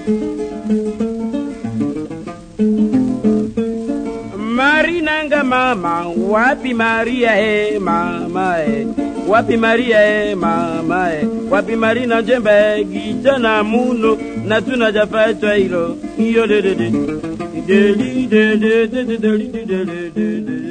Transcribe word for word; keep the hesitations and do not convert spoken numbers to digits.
Marinanga mama, wapi Maria eh mama eh, wapi Maria eh mama eh, wapi Marina jembe gitana muno na tunajafatwa hilo iyo de de de de de de de de de de de